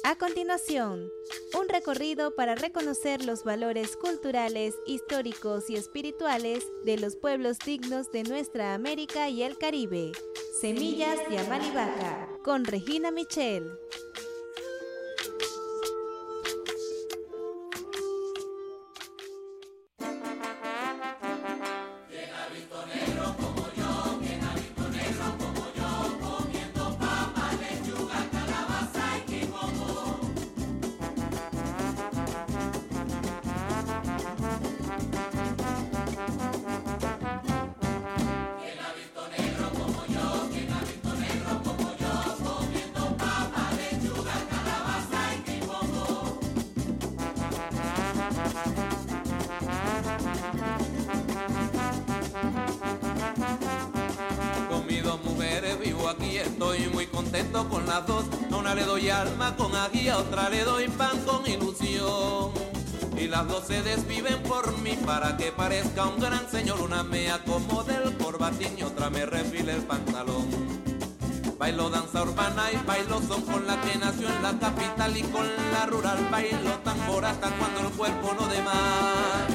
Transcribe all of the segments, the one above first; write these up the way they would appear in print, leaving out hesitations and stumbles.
A continuación, un recorrido para reconocer los valores culturales, históricos y espirituales de los pueblos dignos de nuestra América y el Caribe. Semillas de Amalivaca, con Regina Michel. Aquí estoy muy contento con las dos. A una le doy alma con aguía, a otra le doy pan con ilusión. Y las dos se desviven por mí para que parezca un gran señor. Una me acomode el corbatín y otra me refile el pantalón. Bailo danza urbana y bailo son con la que nació en la capital y con la rural. Bailo tambor hasta cuando el cuerpo no dé más.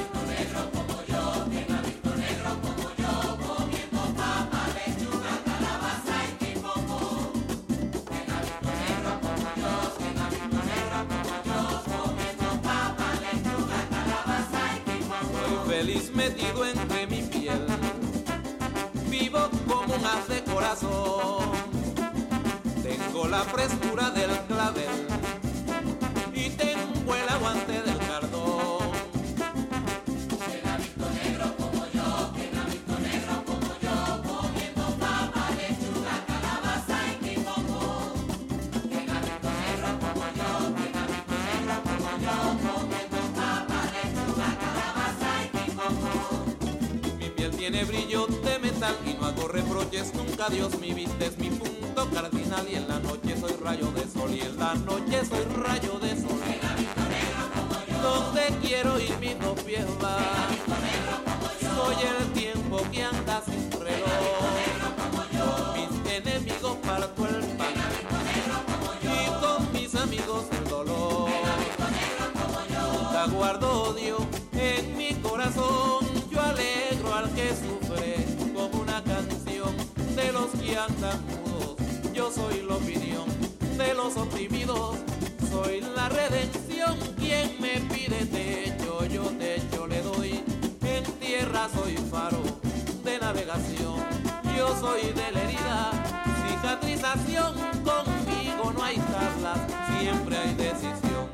Feliz metido entre mi piel, vivo como un haz de corazón. Tengo la frescura del clavel y tengo el aguante del cardón. ¿Quién ha visto negro como yo? ¿Quién ha visto negro como yo? Comiendo papa, lechuga, calabaza y quimomo. ¿Quién ha visto negro como yo? ¿Quién ha visto negro como yo? Comiendo papa, lechuga, calabaza y quimomo. Mi piel tiene brillo de metal y no hago reproches nunca. Dios, mi vista es mi punto cardinal y en la noche soy rayo de sol y en la noche soy rayo de sol. ¿Quién ha visto negro como yo? Donde quiero ir mis dos pies van. ¿Quién ha visto negro como yo? Soy el tiempo que anda sin reloj. ¿Quién ha visto negro como yo? Con mis enemigos parto el pan. ¿Quién ha visto negro como yo? Y con mis amigos el dolor. ¿Quién ha visto negro como yo? Nunca guardo odio en mi corazón. Yo alegro al que sufre como una canción. De los que andan mudos, yo soy la opinión. De los oprimidos, soy la redención. Quien me pide techo, yo techo le doy. En tierra soy faro de navegación. Yo soy de la herida, cicatrización. Conmigo no hay charlas, siempre hay decisión.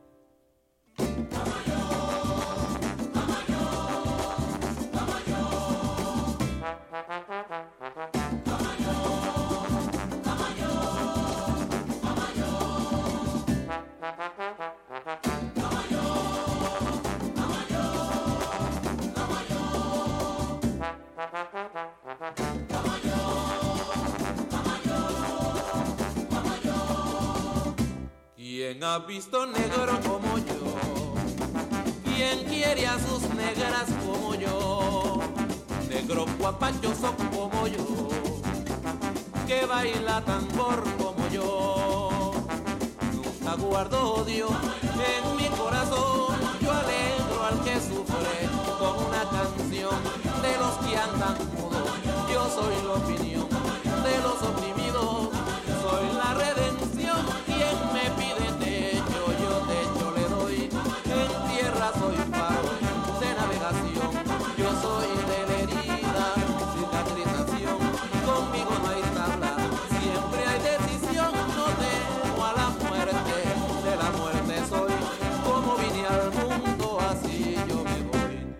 ¿Quién ha visto negro como yo? ¿Quién quiere a sus negras como yo? Negro guapachoso como yo, que baila tambor como yo. Nunca guardo odio en mi corazón. Yo alegro al que sufre con una canción. De los que andan mudos, yo soy la opinión. De los oprimidos, soy la redención. Quien me pide techo, yo techo le doy. En tierra soy faro de navegación. Yo soy de la herida, cicatrización. Conmigo no hay tabla, siempre hay decisión. No temo a la muerte, de la muerte soy. Como vine al mundo, así yo me voy.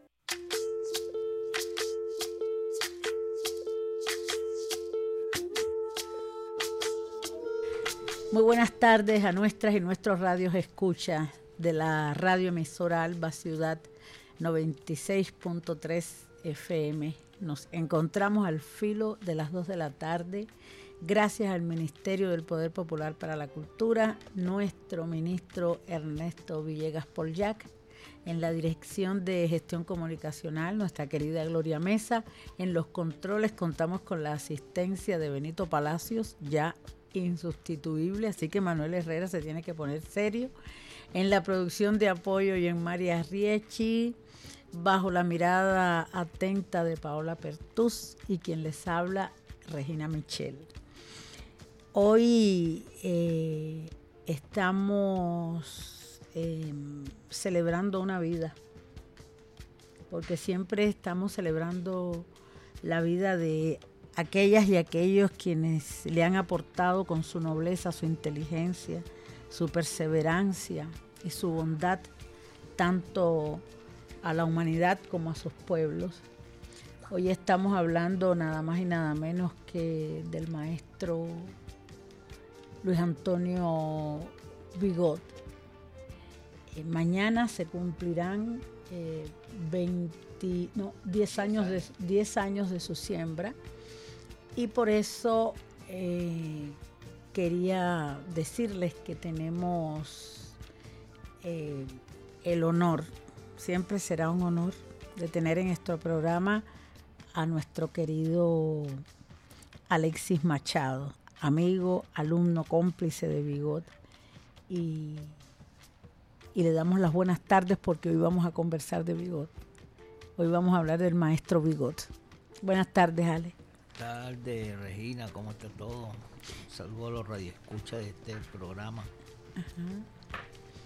Muy buenas tardes a nuestras y nuestros radios escucha de la radio emisora Alba Ciudad 96.3 FM. Nos encontramos al filo de las 2 de la tarde, gracias al Ministerio del Poder Popular para la Cultura, nuestro ministro Ernesto Villegas Polyac, en la Dirección de Gestión Comunicacional, nuestra querida Gloria Mesa. En los controles contamos con la asistencia de Benito Palacios, ya insustituible, así que Manuel Herrera se tiene que poner serio. En la producción de apoyo y en María Riechi, bajo la mirada atenta de Paola Pertús y quien les habla, Regina Michel. Hoy estamos celebrando una vida, porque siempre estamos celebrando la vida de aquellas y aquellos quienes le han aportado con su nobleza, su inteligencia, su perseverancia y su bondad, tanto a la humanidad como a sus pueblos. Hoy estamos hablando nada más y nada menos que del maestro Luis Antonio Vigot. Mañana se cumplirán 10 años de su siembra, y por eso quería decirles que tenemos el honor, siempre será un honor, de tener en nuestro programa a nuestro querido Alexis Machado, amigo, alumno, cómplice de Vigot, y le damos las buenas tardes porque hoy vamos a conversar de Vigot. Hoy vamos a hablar del maestro Vigot. Buenas tardes, Ale. Buenas tardes, Regina, ¿cómo está todo? Saludos a los radioescuchas de este programa. Ajá.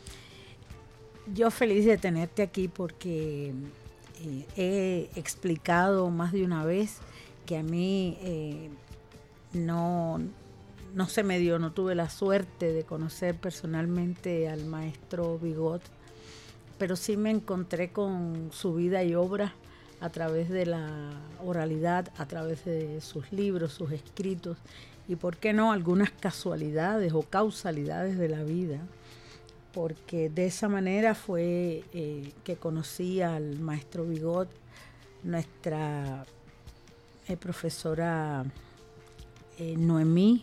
Yo feliz de tenerte aquí porque he explicado más de una vez que a mí no se me dio, no tuve la suerte de conocer personalmente al maestro Vigot, pero sí me encontré con su vida y obra a través de la oralidad, a través de sus libros, sus escritos, y por qué no algunas casualidades o causalidades de la vida, porque de esa manera fue que conocí al maestro Vigot. Nuestra profesora Noemí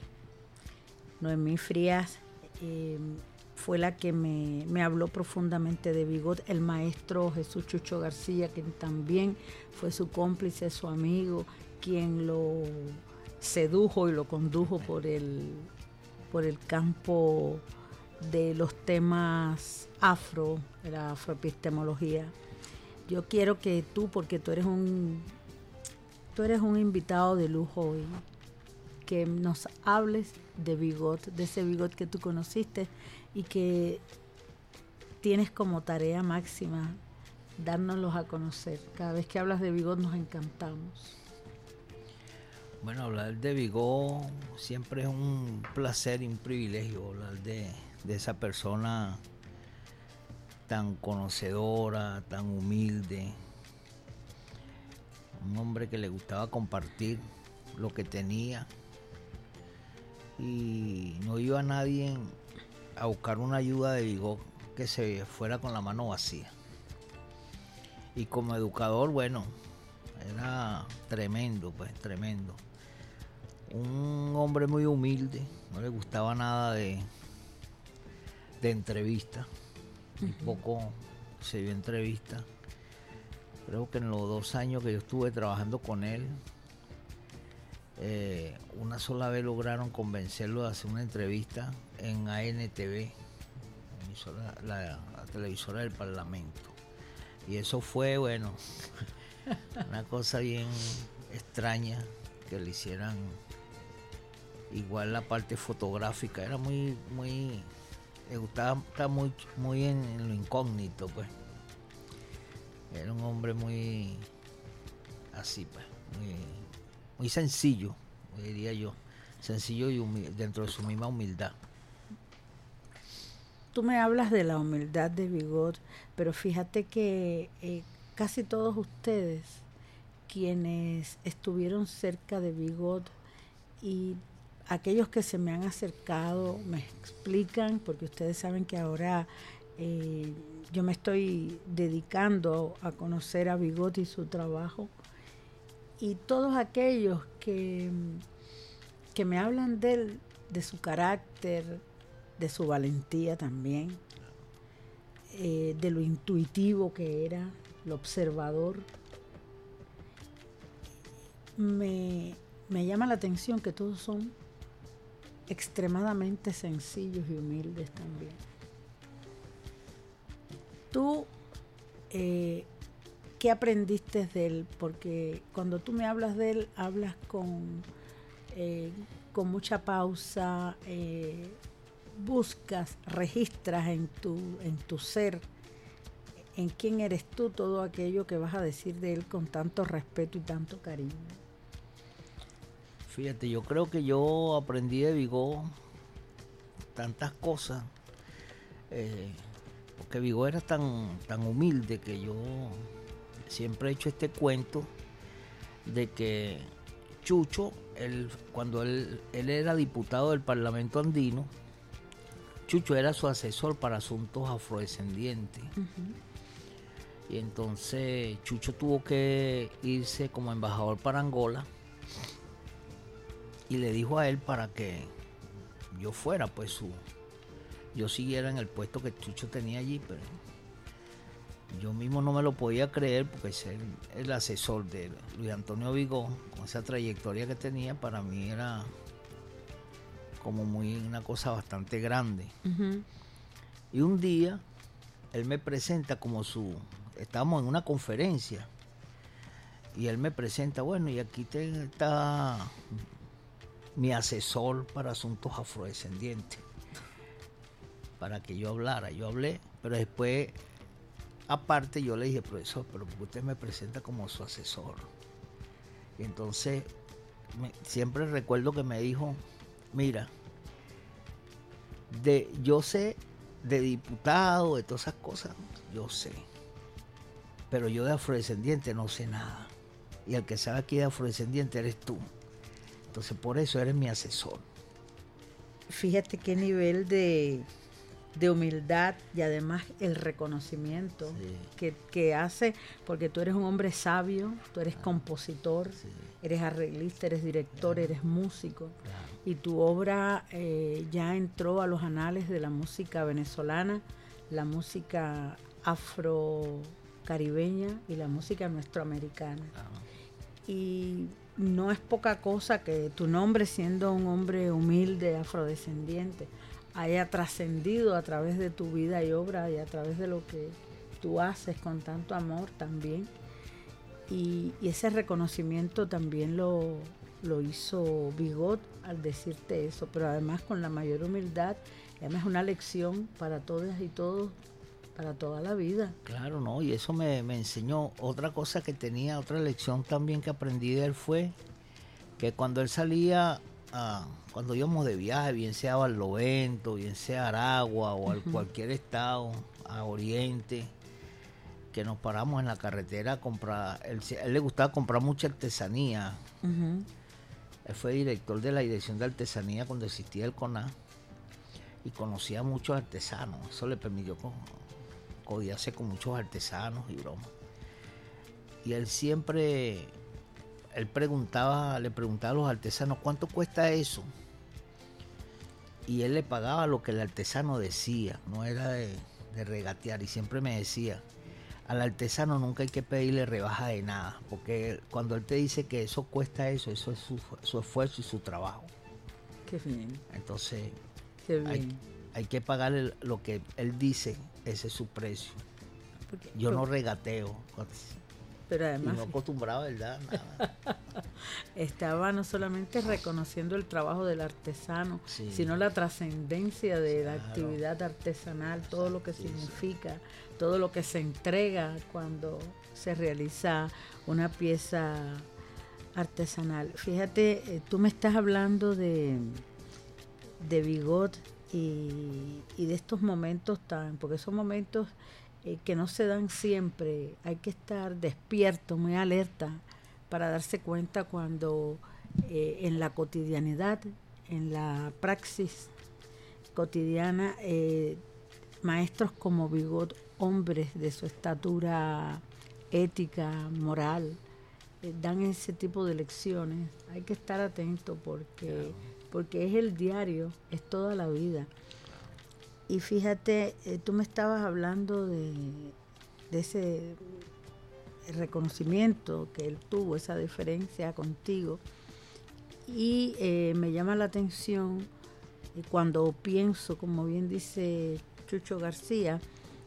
Frías fue la que me habló profundamente de Vigot. El maestro Jesús Chucho García, quien también fue su cómplice, su amigo, quien lo sedujo y lo condujo por el campo de los temas de la afroepistemología. Yo quiero que tú, porque tú eres un invitado de lujo hoy, que nos hables de Vigot, de ese Vigot que tú conociste y que tienes como tarea máxima dárnoslos a conocer. Cada vez que hablas de Vigot nos encantamos. Bueno, hablar de Vigot siempre es un placer y un privilegio, hablar de esa persona tan conocedora, tan humilde, un hombre que le gustaba compartir lo que tenía y no iba a nadie a buscar una ayuda de Vigot que se fuera con la mano vacía. Y como educador, bueno, era tremendo, tremendo. Un hombre muy humilde, no le gustaba nada de entrevista, poco se dio entrevista. Creo que en los 2 años que yo estuve trabajando con él, una sola vez lograron convencerlo de hacer una entrevista en ANTV, la televisora del Parlamento. Y eso fue, bueno, una cosa bien extraña que le hicieran. Igual la parte fotográfica era muy le gustaba estar muy en lo incógnito, pues. Era un hombre muy así, pues, muy sencillo, diría yo, sencillo y humilde, dentro de su misma humildad. Tú me hablas de la humildad de Vigot, pero fíjate que casi todos ustedes quienes estuvieron cerca de Vigot y aquellos que se me han acercado me explican, porque ustedes saben que ahora yo me estoy dedicando a conocer a Vigot y su trabajo, y todos aquellos que me hablan de él, de su carácter, de su valentía también, de lo intuitivo que era, lo observador, me llama la atención que todos son extremadamente sencillos y humildes también. Tú, ¿qué aprendiste de él? Porque cuando tú me hablas de él, hablas con mucha pausa, buscas, registras en tu ser, en quién eres tú, todo aquello que vas a decir de él con tanto respeto y tanto cariño. Fíjate, yo creo que yo aprendí de Vigó tantas cosas, porque Vigó era tan humilde que yo siempre he hecho este cuento de que Chucho, cuando él era diputado del Parlamento Andino, Chucho era su asesor para asuntos afrodescendientes. Y entonces Chucho tuvo que irse como embajador para Angola y le dijo a él para que yo fuera, pues yo siguiera en el puesto que Chucho tenía allí, pero yo mismo no me lo podía creer porque ser el asesor de Luis Antonio Vigó, con esa trayectoria que tenía, para mí era como una cosa bastante grande. Y un día él me presenta estábamos en una conferencia y él me presenta, bueno, y aquí está mi asesor para asuntos afrodescendientes, para que yo hablara. Yo hablé, pero después, aparte, yo le dije, profesor, pero ¿por qué usted me presenta como su asesor? Y entonces, siempre recuerdo que me dijo, mira, yo sé de diputado, de todas esas cosas, yo sé, pero yo de afrodescendiente no sé nada. Y el que sabe aquí de afrodescendiente eres tú. Entonces, por eso eres mi asesor. Fíjate qué nivel de humildad y además el reconocimiento que hace, porque tú eres un hombre sabio, tú eres compositor, eres arreglista, eres director, eres músico, y tu obra ya entró a los anales de la música venezolana, la música afrocaribeña y la música nuestroamericana. Y no es poca cosa que tu nombre, siendo un hombre humilde, afrodescendiente, haya trascendido a través de tu vida y obra y a través de lo que tú haces con tanto amor también. Y ese reconocimiento también lo hizo Vigó al decirte eso, pero además con la mayor humildad. Además es una lección para todas y todos, para toda la vida. Claro, ¿no? Y eso me enseñó. Otra cosa que tenía, otra lección también que aprendí de él fue que cuando él salía, cuando íbamos de viaje, bien sea a Barlovento, bien sea a Aragua o a cualquier estado, a Oriente, que nos paramos en la carretera a comprar, él le gustaba comprar mucha artesanía. Él fue director de la dirección de artesanía cuando existía el CONA y conocía a muchos artesanos. Eso le permitió codiarse con muchos artesanos y bromas. Y él siempre, le preguntaba a los artesanos, ¿cuánto cuesta eso? Y él le pagaba lo que el artesano decía, no era de regatear. Y siempre me decía, al artesano nunca hay que pedirle rebaja de nada, porque cuando él te dice que eso cuesta eso es su esfuerzo y su trabajo. Qué bien. Entonces, qué bien. Hay que pagarle lo que él dice, ese es su precio. Yo no regateo. Pero además, y no acostumbrado, ¿verdad? Nada. Estaba no solamente reconociendo el trabajo del artesano, sino la trascendencia de la actividad artesanal, todo lo que significa, todo lo que se entrega cuando se realiza una pieza artesanal. Fíjate, tú me estás hablando de Vigó y de estos momentos porque son momentos que no se dan siempre. Hay que estar despierto, muy alerta, para darse cuenta cuando en la cotidianidad, en la praxis cotidiana, maestros como Vigó, hombres de su estatura ética, moral, dan ese tipo de lecciones. Hay que estar atento porque es el diario, es toda la vida. Y fíjate, tú me estabas hablando de ese reconocimiento que él tuvo, esa diferencia contigo, y me llama la atención cuando pienso, como bien dice Chucho García,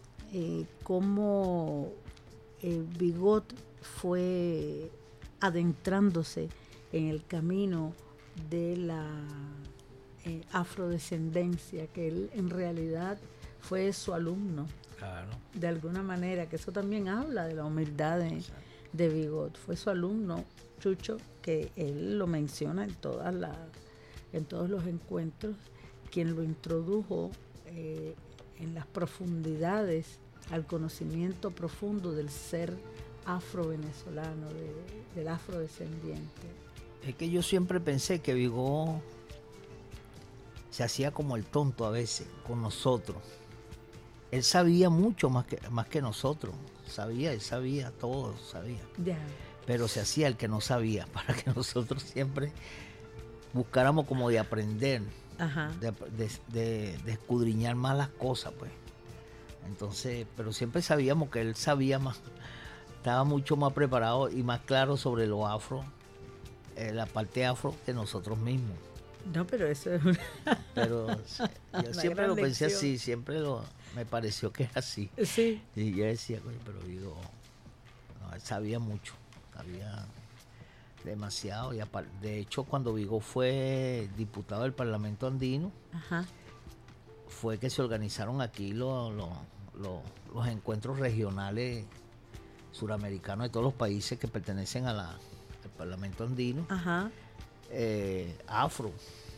cómo Bigot fue adentrándose en el camino de la afrodescendencia, que él en realidad fue su alumno. Claro. De alguna manera, que eso también habla de la humildad de Bigot. Fue su alumno, Chucho, que él lo menciona en todos los encuentros, quien lo introdujo en las profundidades al conocimiento profundo del ser afro-venezolano, del afrodescendiente. Es que yo siempre pensé que Bigot se hacía como el tonto a veces con nosotros. Él sabía mucho más que nosotros. Él sabía todo, sabía. Ya. Pero se hacía el que no sabía, para que nosotros siempre buscáramos como de aprender, Ajá. de escudriñar más las cosas, pues. Entonces, pero siempre sabíamos que él sabía más, estaba mucho más preparado y más claro sobre lo afro, la parte afro, que nosotros mismos. No, pero eso es Pero yo siempre gran lo pensé lección. así, me pareció que era así. Sí. Y yo decía, coño, pero digo, no, él sabía mucho, sabía demasiado. Y de hecho, cuando Bigot fue diputado del Parlamento Andino, Ajá. fue que se organizaron aquí los encuentros regionales suramericanos de todos los países que pertenecen al Parlamento Andino. Ajá. Afro.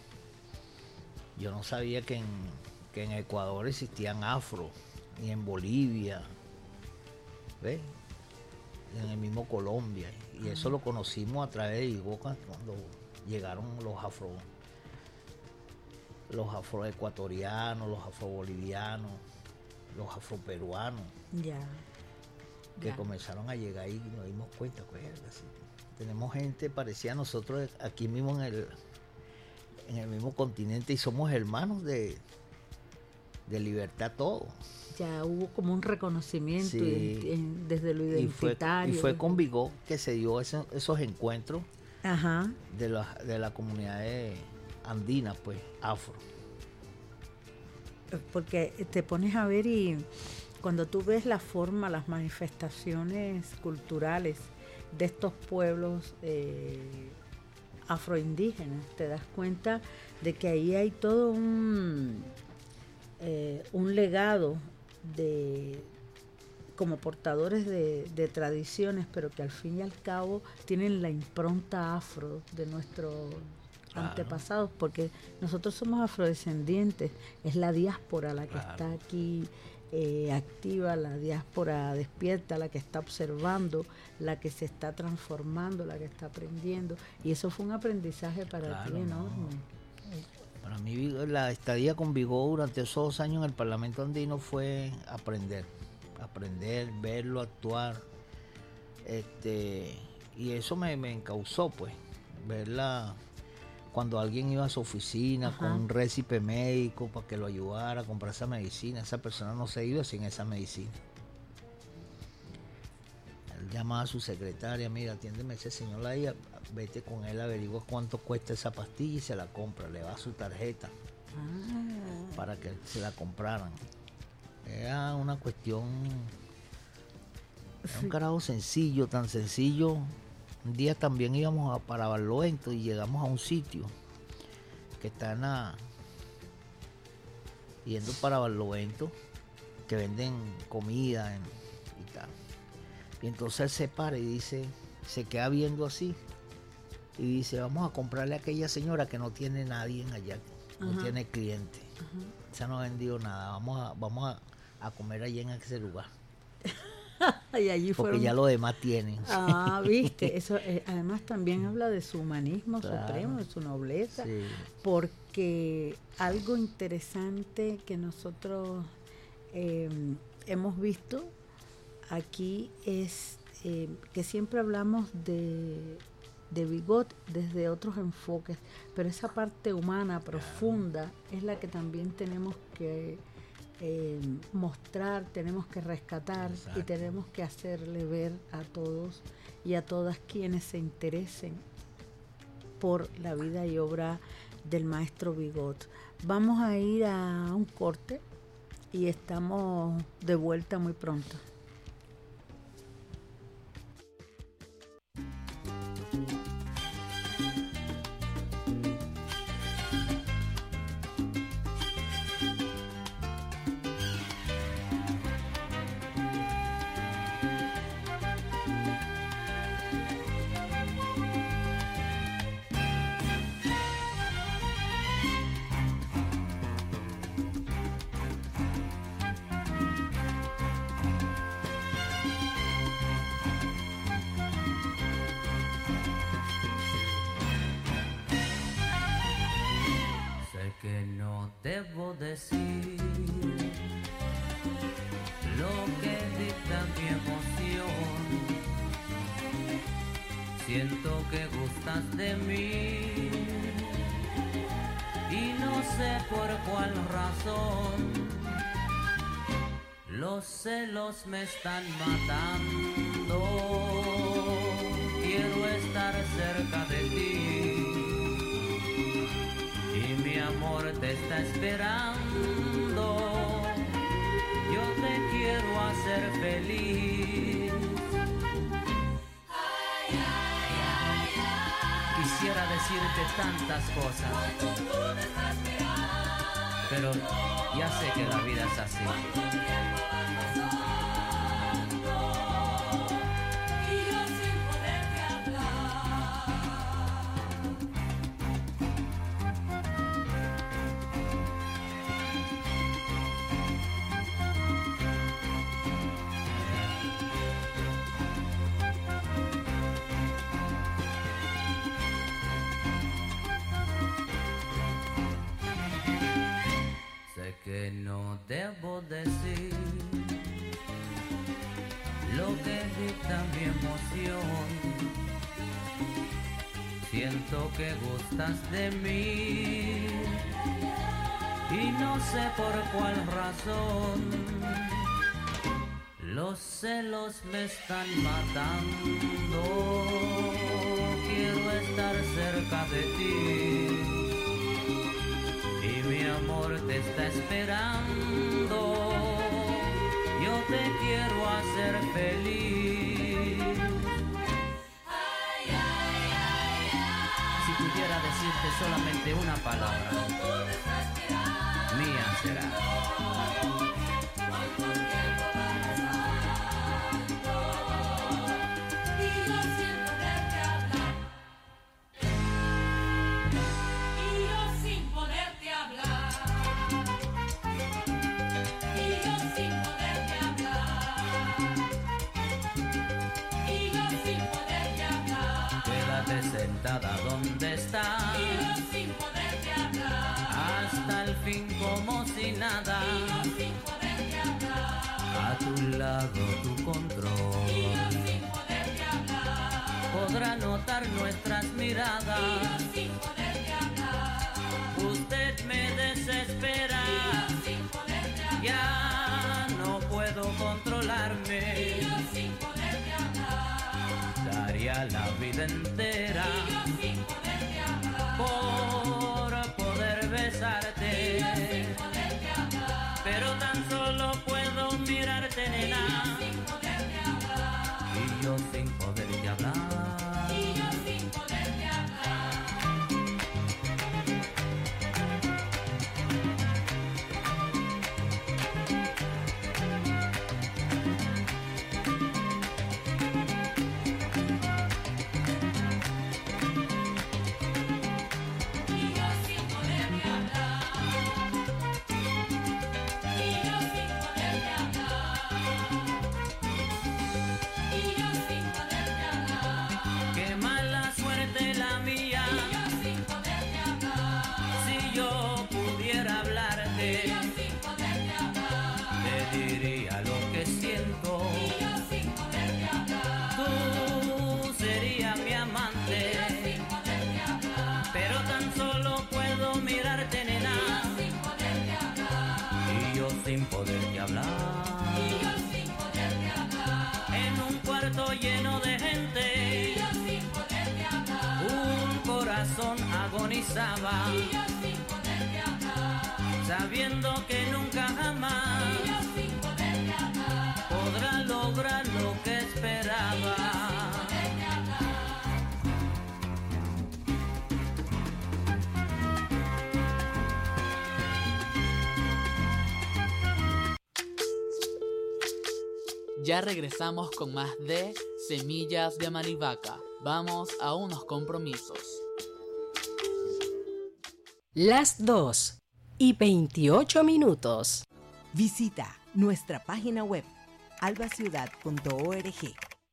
Yo no sabía que en Ecuador existían afro, ni en Bolivia, ¿ves? En el mismo Colombia. Y eso lo conocimos a través de Bigot cuando llegaron los afroecuatorianos, los afrobolivianos, los afroperuanos, que comenzaron a llegar ahí y nos dimos cuenta, pues, así. Tenemos gente parecida a nosotros aquí mismo en el mismo continente y somos hermanos de libertad todos. Ya hubo como un reconocimiento Sí. desde lo identitario. Y fue con Bigot que se dio esos encuentros. Ajá. de la comunidad andina, pues, afro. Porque te pones a ver y cuando tú ves la forma, las manifestaciones culturales de estos pueblos afroindígenas, te das cuenta de que ahí hay todo un legado como portadores de tradiciones, pero que al fin y al cabo tienen la impronta afro de nuestros antepasados, porque nosotros somos afrodescendientes, es la diáspora la que está aquí activa, la diáspora despierta, la que está observando, la que se está transformando, la que está aprendiendo, y eso fue un aprendizaje para ti enorme. Para mí la estadía con Bigot durante esos 2 años en el Parlamento Andino fue aprender, verlo, actuar, y eso me encauzó, pues, verla cuando alguien iba a su oficina con un récipe médico para que lo ayudara a comprar esa medicina. Esa persona no se iba sin esa medicina. Él llamaba a su secretaria, mira, atiéndeme ese señor ahí, vete con él, averigua cuánto cuesta esa pastilla y se la compra, le va su tarjeta para que se la compraran. Era una cuestión, era un carajo sencillo, tan sencillo. Un día también íbamos para Barlovento y llegamos a un sitio que está yendo para Barlovento, que venden comida y tal. Y entonces él se para y dice, se queda viendo así y dice, vamos a comprarle a aquella señora que no tiene nadie allá, no tiene cliente. Esa no ha vendido nada, vamos a comer allá en ese lugar. Y allí porque ya lo demás tienen. Viste, eso además también habla de su humanismo supremo, de su nobleza, porque algo interesante que nosotros hemos visto aquí es que siempre hablamos de Bigot desde otros enfoques, pero esa parte humana profunda es la que también tenemos que mostrar, tenemos que rescatar. Exacto. Y tenemos que hacerle ver a todos y a todas quienes se interesen por la vida y obra del maestro Bigot. Vamos a ir a un corte y estamos de vuelta muy pronto. Que no debo decir lo que dicta mi emoción. Siento que gustas de mí y no sé por cuál razón. Los celos me están matando. Quiero estar cerca de ti. Y mi amor te está esperando. Yo te quiero hacer feliz. Quisiera decirte tantas cosas, pero ya sé que la vida es así. Que no debo decir lo que dicta mi emoción. Siento que gustas de mí y no sé por cuál razón. Los celos me están matando. Quiero estar cerca de ti. Y mi amor te está esperando. Yo te quiero hacer feliz. Si pudiera decirte solamente una palabra, mía será. Sentada donde estás, y yo sin poderte hablar, hasta el fin como si nada, y yo sin poderte hablar, a tu lado tu control, y yo sin poderte hablar, podrá notar nuestras miradas, y yo sin poderte hablar, usted me desespera, y yo sin poderte hablar, ya no puedo controlarme, y yo sin poderte hablar, daría la vida entera y yo sin poderte hablar, por poder besarte, y yo sin poderte hablar, pero tan solo puedo mirarte, nena, sin poderte hablar, y yo sin poderte hablar. y yo sin poderte hablar. Sin poderte hablar, Y yo sin poderte hablar, en un cuarto lleno de gente, y yo sin poderte hablar, un corazón agonizaba, y yo sabiendo que nunca jamás podrá lograr lo que esperaba. Ya regresamos con más de Semillas de Amalivaca. Vamos a unos compromisos. Las 2:28. Visita nuestra página web albaciudad.org.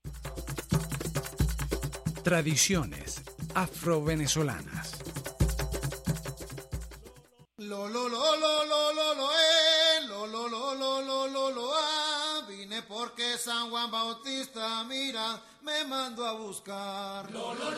Tradiciones afrovenezolanas. Vine porque San Juan Bautista, mira, me mandó a buscar.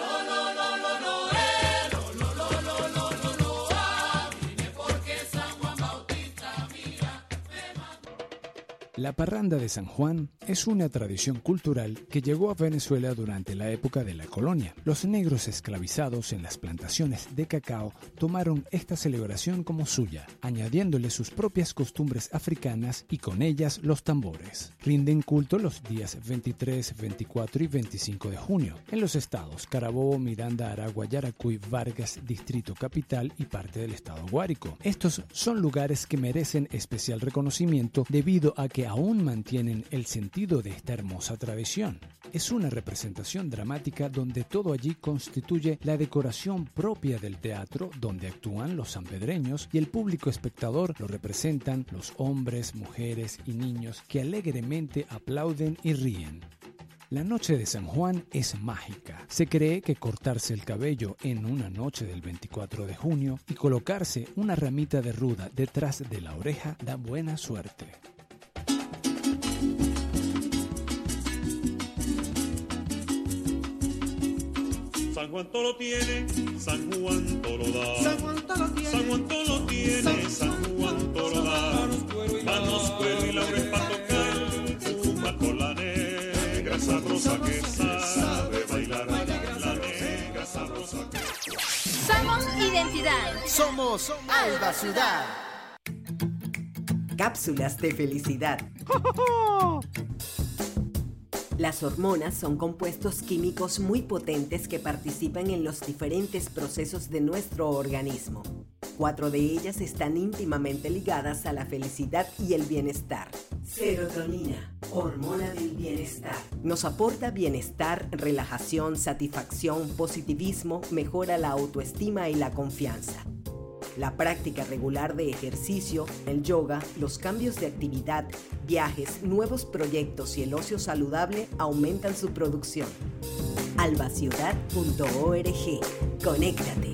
Vine porque San Juan Bautista, mira, me mandó. La parranda de San Juan es una tradición cultural que llegó a Venezuela durante la época de la colonia. Los negros esclavizados en las plantaciones de cacao tomaron esta celebración como suya, añadiéndole sus propias costumbres africanas y con ellas los tambores. Rinden culto los días 23, 24 y 25 de junio en los estados Carabobo, Miranda, Aragua, Yaracuy, Vargas, Distrito Capital y parte del estado Guárico. Estos son lugares que merecen especial reconocimiento debido a que aún mantienen el sentido de esta hermosa tradición. Es una representación dramática donde todo allí constituye la decoración propia del teatro, donde actúan los sanpedreños y el público espectador lo representan los hombres, mujeres y niños que alegremente aplauden y ríen. La noche de San Juan es mágica. Se cree que cortarse el cabello en una noche del 24 de junio y colocarse una ramita de ruda detrás de la oreja da buena suerte. San Juan todo lo tiene, San Juan todo lo da. San Juan todo lo tiene, San Juan todo lo tiene, San Juan todo lo da. Manos, cuero y laurel para tocar, fuma con la negra sabrosa que sabe bailar. La negra sabrosa que Somos identidad. Somos Alba Ciudad. Cápsulas de felicidad. Las hormonas son compuestos químicos muy potentes que participan en los diferentes procesos de nuestro organismo. 4 de ellas están íntimamente ligadas a la felicidad y el bienestar. Serotonina, hormona del bienestar. Nos aporta bienestar, relajación, satisfacción, positivismo, mejora la autoestima y la confianza. La práctica regular de ejercicio, el yoga, los cambios de actividad, viajes, nuevos proyectos y el ocio saludable aumentan su producción. albaciudad.org. Conéctate.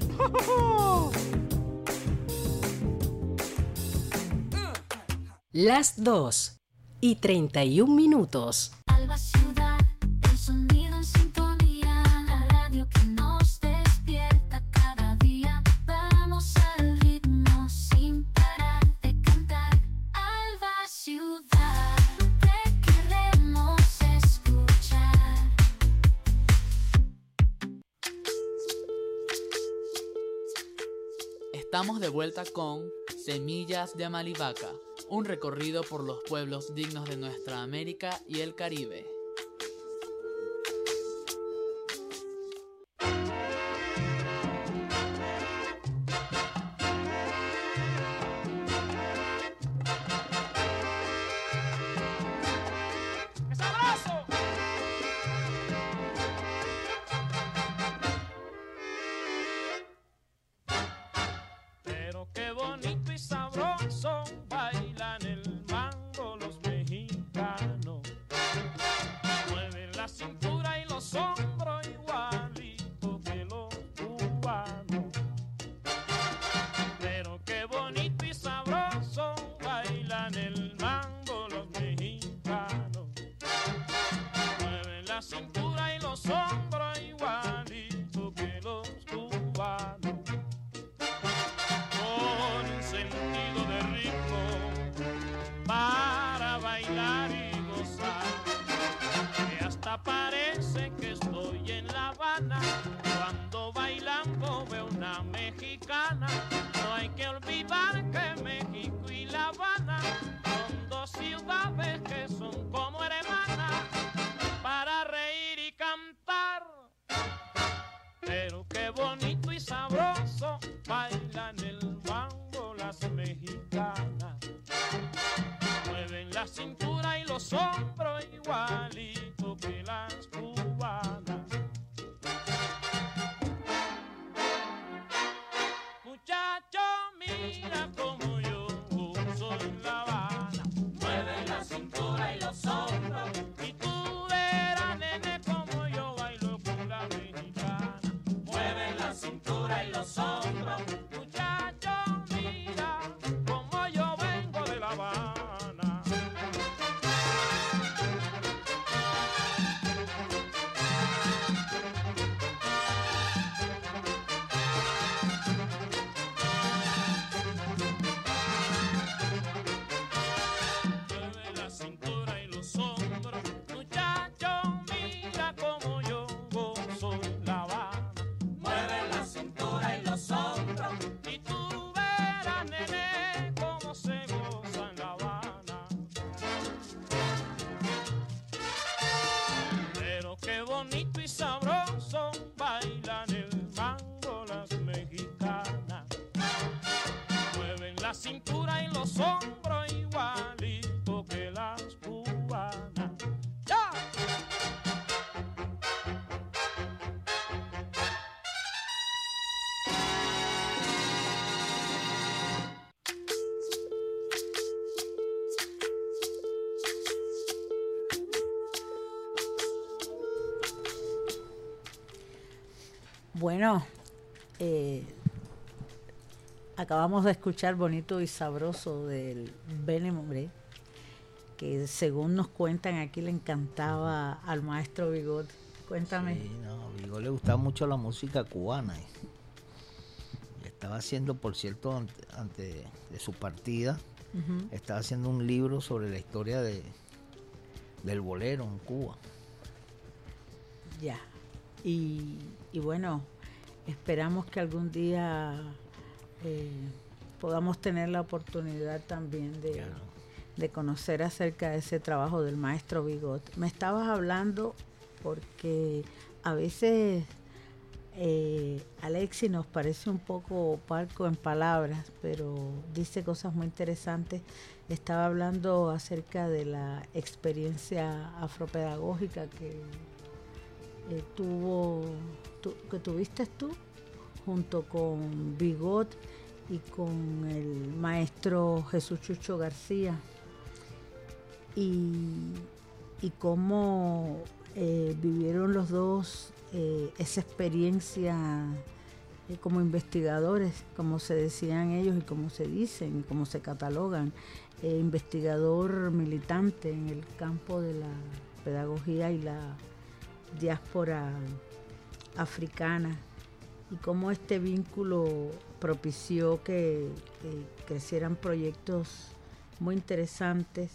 Las 2:31. Alba Ciudad, el sonido en sintonía, la radio que nos despierta cada día. Vamos al ritmo sin parar de cantar. Alba Ciudad, te queremos escuchar. Estamos de vuelta con Semillas de Amalivaca, un recorrido por los pueblos dignos de nuestra América y el Caribe. Pero qué bonito y sabroso bailan el mambo los mexicanos. mexicana. Mueven la cintura y los hombros igualito que las cubanas. Muchacho, mira como yo soy La Habana. Mueven la cintura y los hombros y tú verás, nene, como yo bailo con la mexicana. Mueven la cintura y los hombros. Muchacho, mira como yo vengo de La Habana. Mueve la cintura y los hombros, muchacho, mira como yo gozo La Habana. Mueve la cintura y los hombros y tú verás, nene, cómo se goza en La Habana. Pero qué bonito y sabroso bailan el mambo las mexicanas. Mueven la cintura y los hombros igualito que las cubanas. ¡Ya! Bueno, acabamos de escuchar Bonito y Sabroso del Benemoré, que según nos cuentan aquí le encantaba al maestro Bigot. Cuéntame. Sí, no, a Bigot le gustaba mucho la música cubana. Y estaba haciendo, por cierto, antes de su partida, estaba haciendo un libro sobre la historia del bolero en Cuba. Ya. Y bueno, esperamos que algún día podamos tener la oportunidad también de conocer acerca de ese trabajo del maestro Bigot. Me estabas hablando porque a veces Alexis nos parece un poco parco en palabras, pero dice cosas muy interesantes. Estaba hablando acerca de la experiencia afropedagógica que tuviste tú junto con Bigot y con el maestro Jesús Chucho García, y cómo vivieron los dos esa experiencia como investigadores, como se decían ellos y como se dicen y como se catalogan, investigador militante en el campo de la pedagogía y la diáspora africana, y cómo este vínculo propició que crecieran proyectos muy interesantes,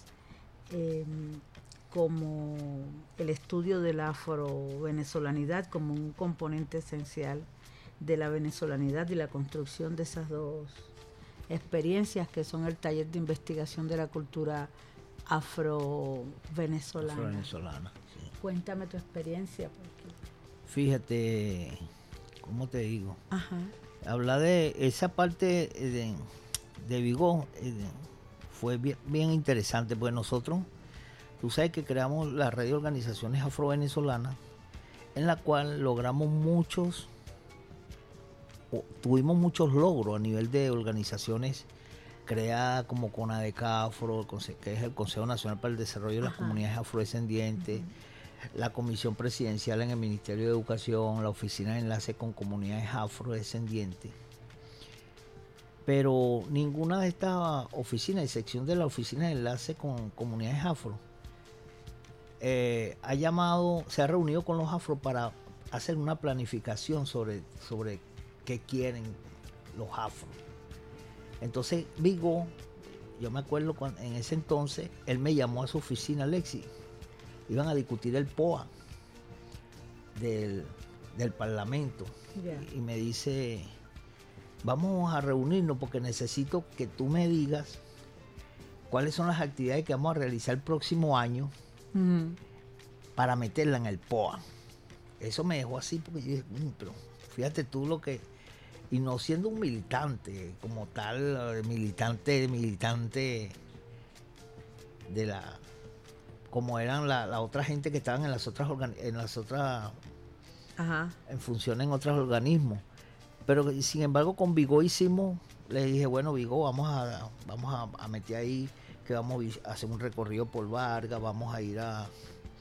como el estudio de la afro-venezolanidad como un componente esencial de la venezolanidad y la construcción de esas dos experiencias que son el taller de investigación de la cultura afro-venezolana. Afro-venezolana, sí. Cuéntame tu experiencia. Porque... Fíjate, ¿cómo te digo? Ajá. Hablar de esa parte de Bigot fue bien interesante, porque nosotros, tú sabes que creamos la red de organizaciones afro-venezolanas, en la cual tuvimos muchos logros a nivel de organizaciones creadas como CONADECAFRO, que es el Consejo Nacional para el Desarrollo de las Comunidades Afrodescendientes, la Comisión Presidencial en el Ministerio de Educación, la Oficina de Enlace con Comunidades Afrodescendientes. Pero ninguna de estas oficinas, a excepción de la Oficina de Enlace con Comunidades Afro, se ha reunido con los afro para hacer una planificación sobre qué quieren los afro. Entonces Bigot, yo me acuerdo en ese entonces, él me llamó a su oficina, Alexis, iban a discutir el POA del Parlamento, y me dice, vamos a reunirnos porque necesito que tú me digas cuáles son las actividades que vamos a realizar el próximo año para meterla en el POA. Eso me dejó así, porque yo dije, pero fíjate tú lo que y no siendo un militante como tal, militante de la, como eran la otra gente que estaban en las otras Ajá. en función en otros organismos. Pero sin embargo con Vigó le dije, bueno, Vigó, vamos a meter ahí que vamos a hacer un recorrido por Vargas, vamos a ir a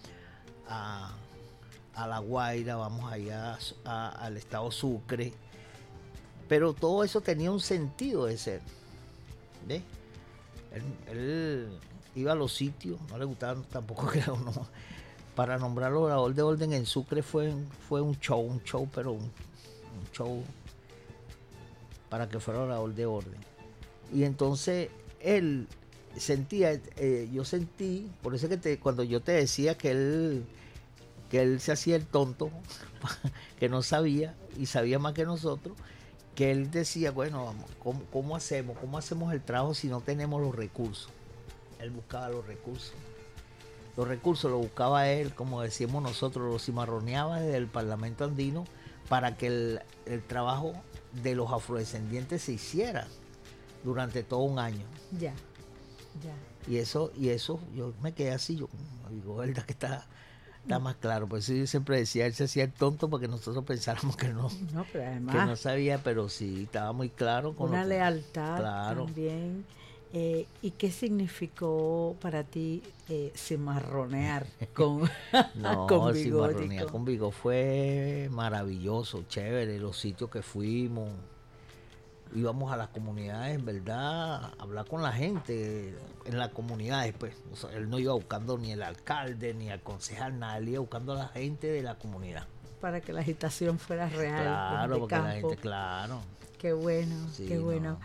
La Guaira, vamos a ir al estado Sucre. Pero todo eso tenía un sentido de ser. ¿Ves? Él iba a los sitios, no le gustaba tampoco que uno. Para nombrarlo orador de orden en Sucre fue un show, pero un show para que fuera orador de orden. Y entonces él sentía, yo sentí, por eso que cuando yo te decía que él se hacía el tonto, que no sabía y sabía más que nosotros, que él decía, bueno, ¿cómo hacemos el trabajo si no tenemos los recursos? Él buscaba los recursos. Los recursos los buscaba él, como decíamos nosotros, los cimarroneaba desde el Parlamento Andino para que el trabajo de los afrodescendientes se hiciera durante todo un año. Ya. Y eso, yo me quedé así, yo digo, verdad que está más claro. Por eso yo siempre decía, él se hacía el tonto porque nosotros pensáramos que no, pero además, que no sabía, pero sí, estaba muy claro. Con una lealtad también. ¿Y qué significó para ti cimarronear con con Vigó? Cimarronear con Vigó fue maravilloso, chévere, los sitios que fuimos. Íbamos a las comunidades, en verdad, a hablar con la gente en las comunidades, pues. O sea, él no iba buscando ni el alcalde, ni al concejal, nada, él iba buscando a la gente de la comunidad. Para que la agitación fuera real. Claro, porque la gente, claro. Qué bueno, sí, qué bueno.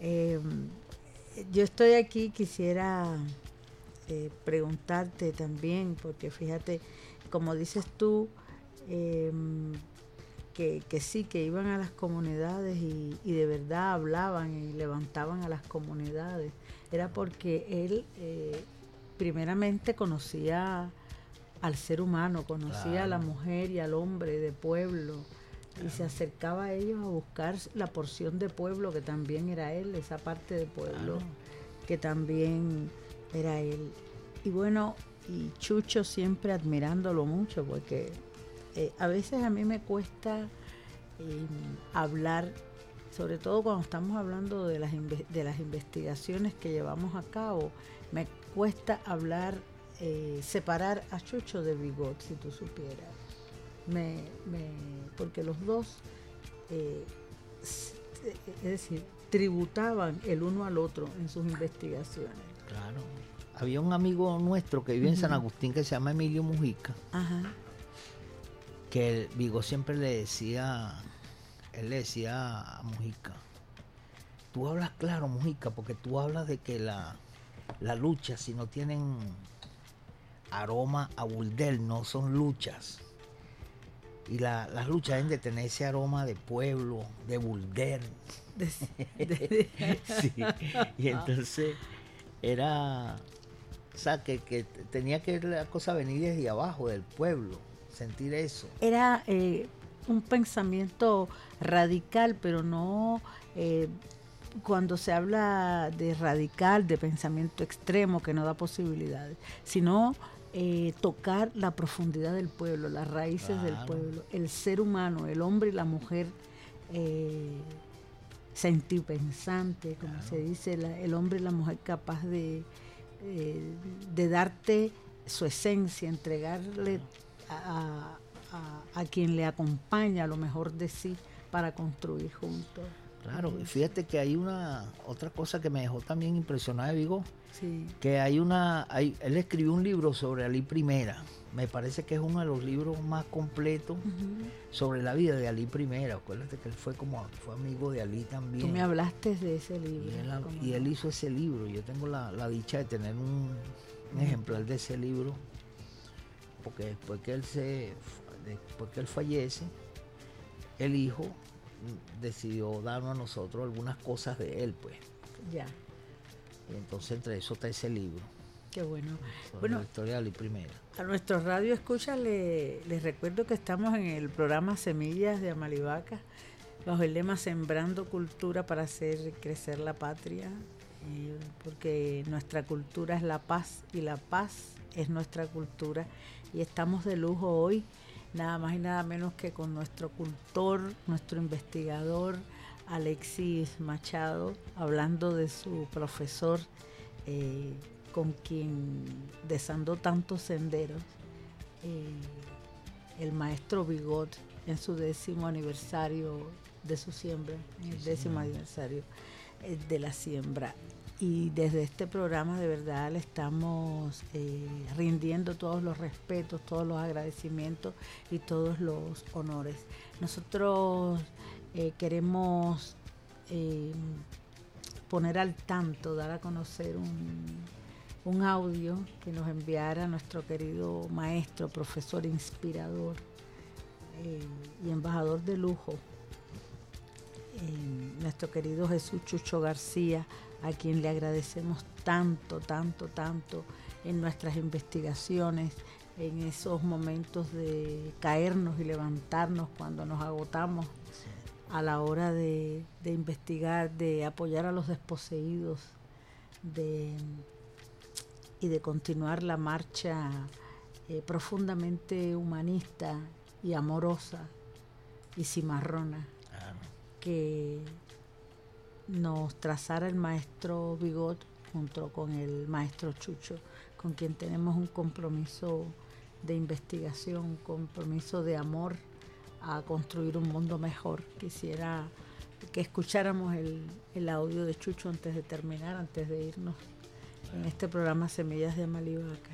Yo estoy aquí, quisiera preguntarte también, porque fíjate, como dices tú, que sí, que iban a las comunidades y de verdad hablaban y levantaban a las comunidades. Era porque él primeramente conocía al ser humano, conocía a la mujer y al hombre de pueblo, y se acercaba a ellos a buscar la porción de pueblo que también era él, esa parte de pueblo que también era él. Y bueno, y Chucho siempre admirándolo mucho, porque a veces a mí me cuesta hablar, sobre todo cuando estamos hablando de las investigaciones que llevamos a cabo, me cuesta hablar, separar a Chucho de Vigó, si tú supieras. Porque los dos, es decir, tributaban el uno al otro en sus investigaciones. Claro. Había un amigo nuestro que vive en San Agustín que se llama Emilio Mujica. Ajá. Que Vigó siempre le decía a Mujica, tú hablas claro, Mujica, porque tú hablas de que la lucha, si no tienen aroma a burdel, no son luchas. Y las luchas deben de tener ese aroma de pueblo, de burdel. Sí. Y entonces era, o sea, que tenía que la cosa venir desde abajo, del pueblo, sentir eso. Era un pensamiento radical, pero no cuando se habla de radical, de pensamiento extremo que no da posibilidades, sino tocar la profundidad del pueblo, las raíces del pueblo, el ser humano, el hombre y la mujer sentipensante, como se dice, el hombre y la mujer capaz de darte su esencia, entregarle a quien le acompaña lo mejor de sí para construir juntos. Claro, y fíjate que hay otra cosa que me dejó también impresionada de Vigó, sí. Que él escribió un libro sobre Alí I. Me parece que es uno de los libros más completos sobre la vida de Alí I. Acuérdate que él fue amigo de Alí también. Tú me hablaste de ese libro. Y él hizo ese libro. Yo tengo la dicha de tener un ejemplar de ese libro, porque después que él fallece, el hijo decidió darnos a nosotros algunas cosas de él, pues. Ya. Y entonces entre eso está ese libro. Qué bueno. Bueno, la historia de Alí I. A nuestros radio escuchas les recuerdo que estamos en el programa Semillas de Amalivaca, bajo el lema Sembrando Cultura para hacer crecer la patria, porque nuestra cultura es la paz y la paz es nuestra cultura, y estamos de lujo hoy, nada más y nada menos que con nuestro cultor, nuestro investigador Alexis Machado, hablando de su profesor, con quien desandó tantos senderos, el maestro Bigot, en su 10º aniversario de su siembra, en el 10º aniversario de la siembra. Y desde este programa de verdad le estamos rindiendo todos los respetos, todos los agradecimientos y todos los honores. Nosotros queremos poner al tanto, dar a conocer un audio que nos enviara nuestro querido maestro, profesor inspirador y embajador de lujo, nuestro querido Jesús Chucho García, a quien le agradecemos tanto, tanto, tanto en nuestras investigaciones, en esos momentos de caernos y levantarnos cuando nos agotamos a la hora de investigar, de apoyar a los desposeídos, y de continuar la marcha profundamente humanista y amorosa y cimarrona que nos trazara el maestro Bigot junto con el maestro Chucho, con quien tenemos un compromiso de investigación, un compromiso de amor a construir un mundo mejor. Quisiera que escucháramos el audio de Chucho antes de terminar, antes de irnos en este programa Semillas de Amalivaca.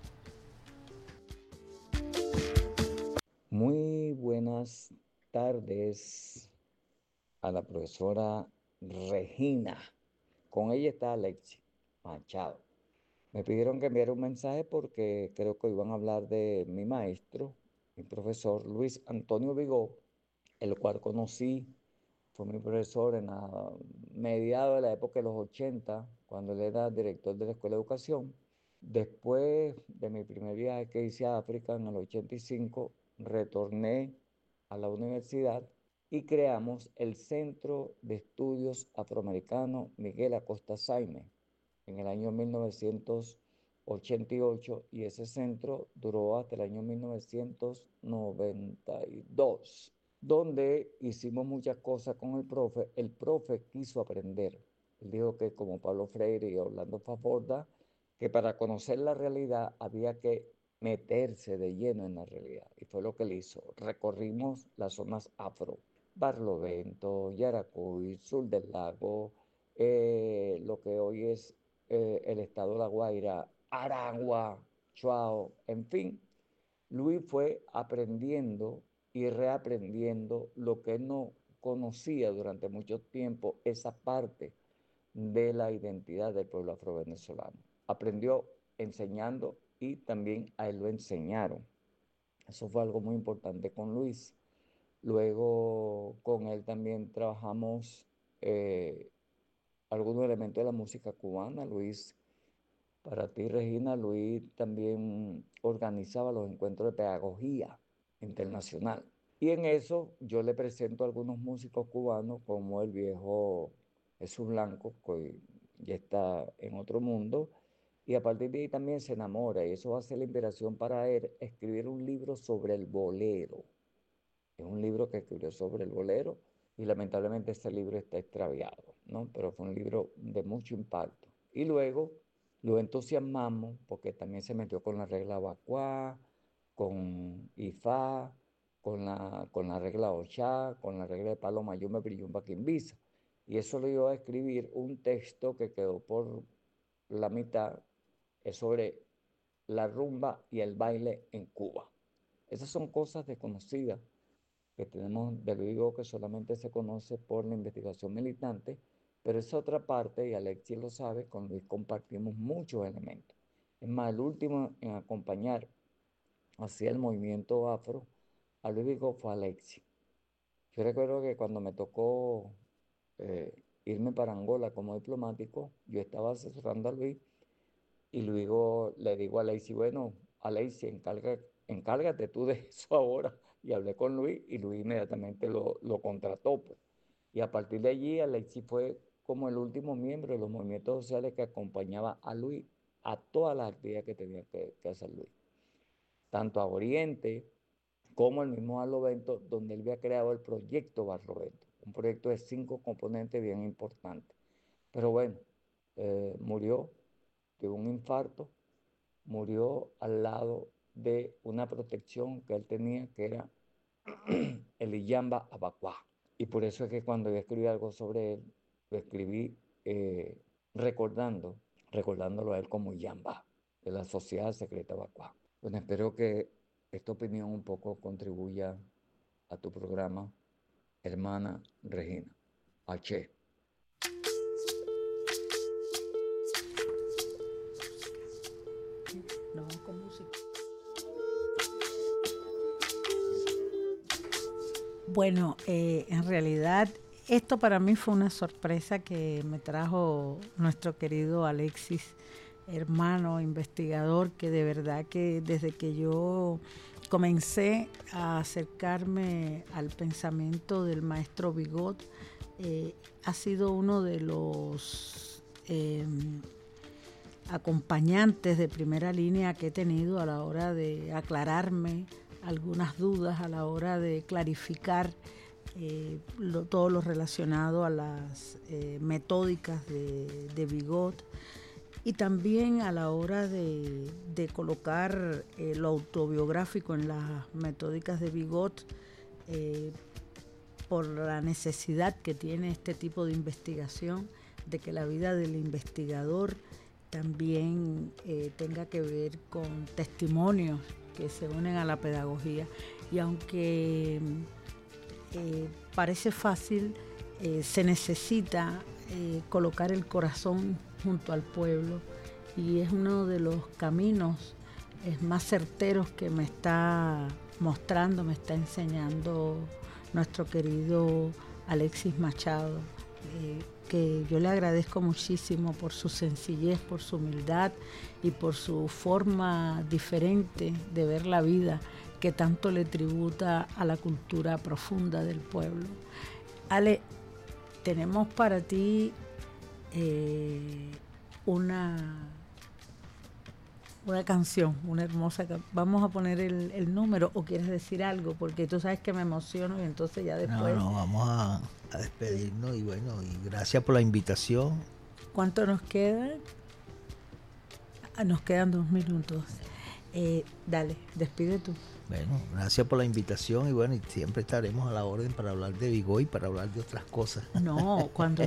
Muy buenas tardes a la profesora Regina. Con ella está Alexis Machado. Me pidieron que enviara un mensaje porque creo que hoy van a hablar de mi maestro, mi profesor Luis Antonio Vigó, el cual conocí, fue mi profesor en la mediados de la época de los 80, cuando él era director de la Escuela de Educación. Después de mi primer viaje que hice a África en el 85, retorné a la universidad y creamos el Centro de Estudios Afroamericanos Miguel Acosta Saime en el año 1988, y ese centro duró hasta el año 1992, donde hicimos muchas cosas con el profe. El profe quiso aprender. Él dijo que, como Pablo Freire y Orlando Faforda, que para conocer la realidad había que meterse de lleno en la realidad. Y fue lo que él hizo. Recorrimos las zonas afro, Barlovento, Yaracuy, Sur del Lago, lo que hoy es el estado de La Guaira, Aragua, Chuao, en fin. Luis fue aprendiendo y reaprendiendo lo que él no conocía durante mucho tiempo, esa parte de la identidad del pueblo afrovenezolano. Aprendió enseñando y también a él lo enseñaron. Eso fue algo muy importante con Luis. Luego con él también trabajamos algunos elementos de la música cubana. Luis, para ti Regina, Luis también organizaba los encuentros de pedagogía internacional. Y en eso yo le presento a algunos músicos cubanos, como el viejo Jesús Blanco, que ya está en otro mundo, y a partir de ahí también se enamora, y eso va a ser la inspiración para él escribir un libro sobre el bolero. Es un libro que escribió sobre el bolero, y lamentablemente este libro está extraviado, ¿no? Pero fue un libro de mucho impacto. Y luego lo entusiasmamos porque también se metió con la regla Bacuá, con Ifá, con la regla Ochá, con la regla de Palo Mayumbe Brillumba Quimbisa. Y eso le dio a escribir un texto que quedó por la mitad, es sobre la rumba y el baile en Cuba. Esas son cosas desconocidas que tenemos del Vigo, que solamente se conoce por la investigación militante, pero esa otra parte, y Alexis lo sabe, con Luis compartimos muchos elementos. Es más, el último en acompañar hacia el movimiento afro a Luis Vigo fue Alexis. Yo recuerdo que cuando me tocó irme para Angola como diplomático, yo estaba asesorando a Luis, y luego le digo a Alexis, bueno, Alexis, encárgate tú de eso ahora, y hablé con Luis y Luis inmediatamente lo contrató, pues. Y a partir de allí Alexis fue como el último miembro de los movimientos sociales que acompañaba a Luis a todas las actividades que tenía que hacer Luis, tanto a Oriente como el mismo Barlovento, donde él había creado el proyecto Barlovento, un proyecto de 5 componentes bien importantes. Pero bueno, murió de un infarto, murió al lado de una protección que él tenía, que era el Iyamba Abacuá. Y por eso es que cuando yo escribí algo sobre él, lo escribí recordándolo a él como Iyamba, de la Sociedad Secreta Abacuá. Bueno, espero que esta opinión un poco contribuya a tu programa, hermana Regina. H. No, con música. Bueno, en realidad esto para mí fue una sorpresa que me trajo nuestro querido Alexis, hermano investigador, que de verdad que desde que yo comencé a acercarme al pensamiento del maestro Bigot, ha sido uno de los acompañantes de primera línea que he tenido a la hora de aclararme algunas dudas, a la hora de clarificar todo lo relacionado a las metódicas de Bigot, y también a la hora de colocar lo autobiográfico en las metódicas de Bigot, por la necesidad que tiene este tipo de investigación, de que la vida del investigador también tenga que ver con testimonios que se unen a la pedagogía. Y aunque parece fácil, se necesita colocar el corazón junto al pueblo, y es uno de los caminos más certeros que me está mostrando, me está enseñando nuestro querido Alexis Machado, que yo le agradezco muchísimo por su sencillez, por su humildad y por su forma diferente de ver la vida, que tanto le tributa a la cultura profunda del pueblo. Ale, tenemos para ti una canción, una hermosa canción. Vamos a poner el número, o quieres decir algo, porque tú sabes que me emociono y entonces ya después... No, vamos a despedirnos, y bueno, y gracias por la invitación. ¿Cuánto nos queda? Nos quedan 2 minutos. Dale, despide tú. Bueno, gracias por la invitación, y bueno, y siempre estaremos a la orden para hablar de Bigot y para hablar de otras cosas. No, cuando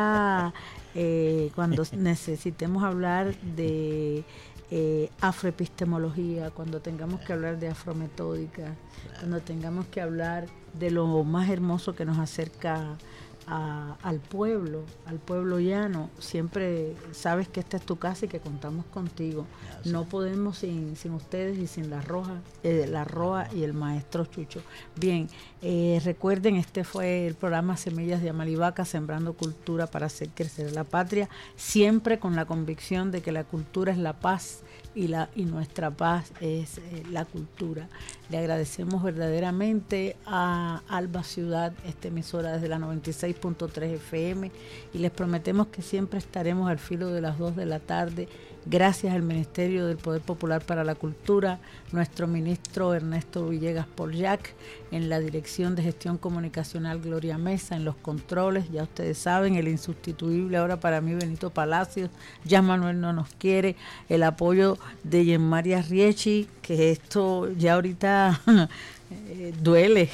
necesitemos hablar de afroepistemología, cuando tengamos que hablar de afrometódica, cuando tengamos que hablar de lo más hermoso que nos acerca al pueblo llano, siempre sabes que esta es tu casa y que contamos contigo. No podemos sin ustedes y sin la Roa y el maestro Chucho. Bien, recuerden, este fue el programa Semillas de Amalivaca, sembrando cultura para hacer crecer la patria, siempre con la convicción de que la cultura es la paz y nuestra paz es la cultura. Le agradecemos verdaderamente a Alba Ciudad, esta emisora desde la 96.3 FM, y les prometemos que siempre estaremos al filo de las 2 de la tarde, gracias al Ministerio del Poder Popular para la Cultura, nuestro ministro Ernesto Villegas Polyac, en la Dirección de Gestión Comunicacional Gloria Mesa, en los controles, ya ustedes saben, el insustituible ahora para mí Benito Palacios, ya Manuel no nos quiere, el apoyo de Yenmaria Riechi, que esto ya ahorita duele.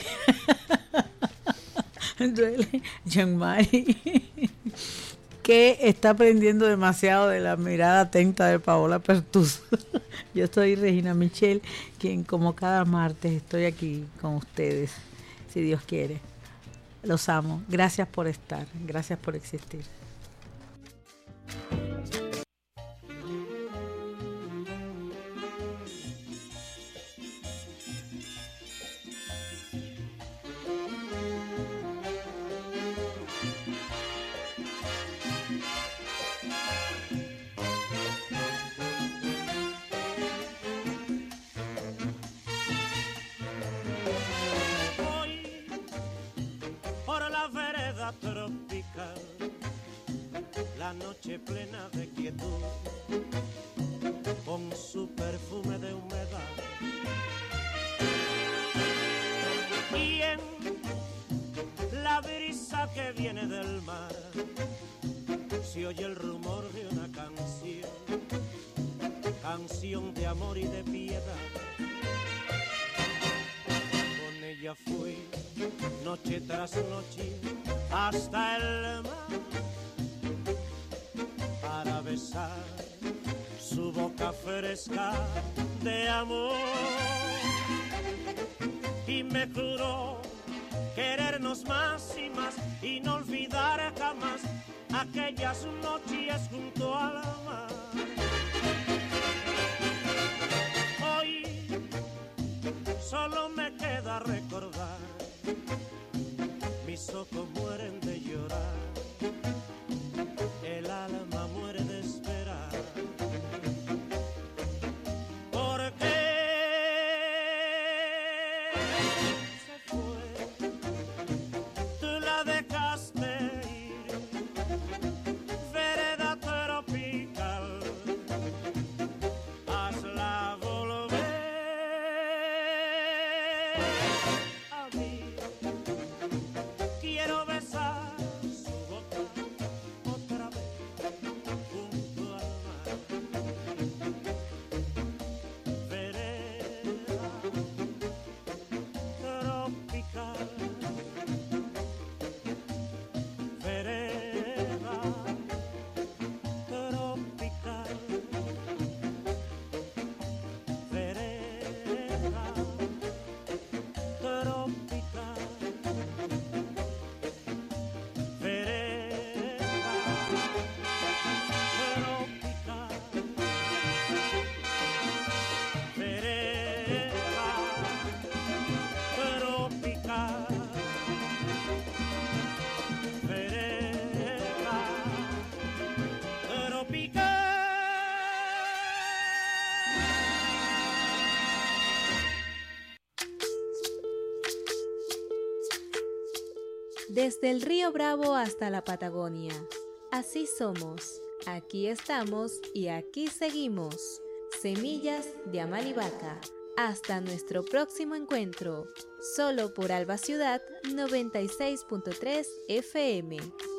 Duele, Yenmari, que está aprendiendo demasiado de la mirada atenta de Paola Pertús. Yo soy Regina Michel, quien como cada martes estoy aquí con ustedes, si Dios quiere. Los amo. Gracias por estar, gracias por existir. noche plena de quietud, con su perfume de humedad. Y en la brisa que viene del mar se oye el rumor de una canción, canción de amor y de piedad. Con ella fui noche tras noche hasta el mar para besar su boca fresca de amor, y me juró querernos más y más y no olvidar jamás aquellas noches junto al mar. Hoy solo me queda recordar, mis ojos mueren de llorar, el alma muere de esperar, porque se fue, tú la dejaste ir, vereda tropical, hazla volver a mí. Quiero besar su boca otra vez junto al mar. Vereda tropical, vereda tropical, vereda tropical. Desde el Río Bravo hasta la Patagonia, así somos, aquí estamos y aquí seguimos. Semillas de Amalivaca. Hasta nuestro próximo encuentro, solo por Alba Ciudad 96.3 FM.